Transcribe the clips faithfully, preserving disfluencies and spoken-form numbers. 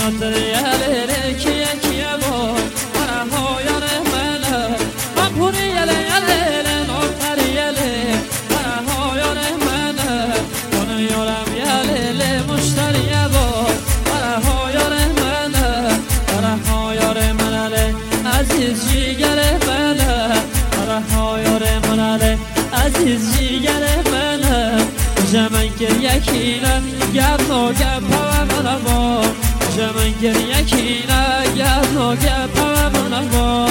عزیز جیگر منه رهایار منه عزیز جیگر منه جمن گریکینه گپ و گپ من با جمن گریکینه گپ و گپ من با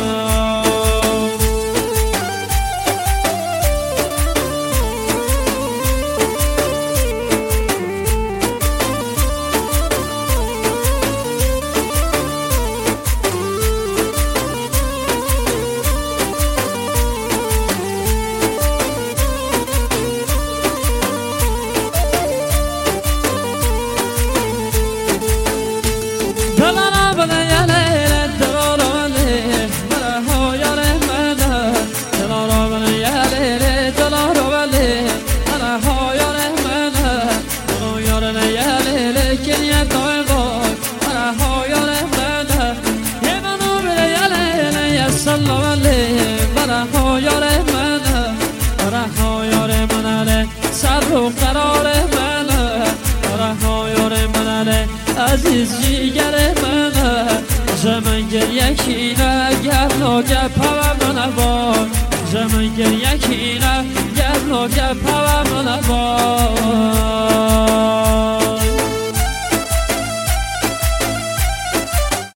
قرار منه رهایار منه عزیز جیگر منه جمن گریکینه گپ و گپ من با جمن گریکینه گپ و گپ من با